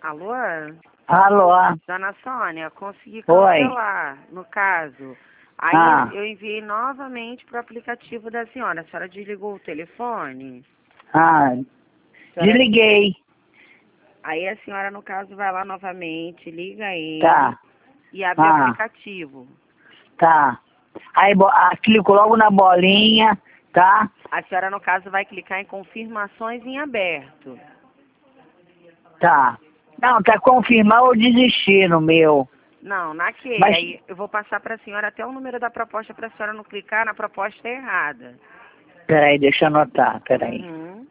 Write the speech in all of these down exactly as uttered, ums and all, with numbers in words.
Alô? Alô? Dona Sônia, consegui Oi. cancelar, no caso. Aí Ah. eu enviei novamente para o aplicativo da senhora. A senhora desligou o telefone? Ah, A senhora- desliguei. Aí a senhora, no caso, vai lá novamente, liga ele Tá, e abre o Ah. aplicativo. tá. Aí bo- ah, clico logo na bolinha, tá? A senhora, no caso, vai clicar em confirmações em aberto. Tá. Não, tá confirmar ou desistir no meu. Não, naquele. Mas- Aí eu vou passar para a senhora até o número da proposta para a senhora não clicar na proposta errada. Peraí, deixa eu anotar, peraí. Uhum.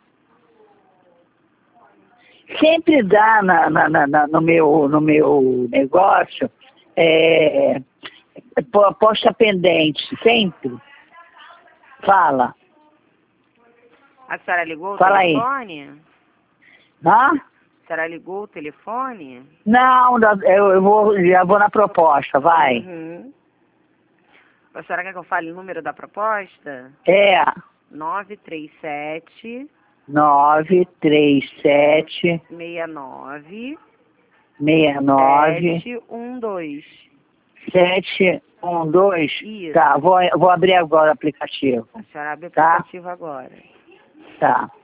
Sempre dá na, na, na- na- no, meu, no meu negócio é, pô, aposta pendente, sempre. Fala. A senhora ligou o Fala aí. telefone? Hã? A senhora ligou o telefone? Não, da- eu, eu vou, já vou na proposta, vai. Uhum. A senhora quer que eu fale o número da proposta? É nove três sete, nove três sete seis nove, seis nove sete um dois. sete um dois. Isso. Tá, vou, vou abrir agora o aplicativo. A senhora abre o Tá. aplicativo agora. Tá.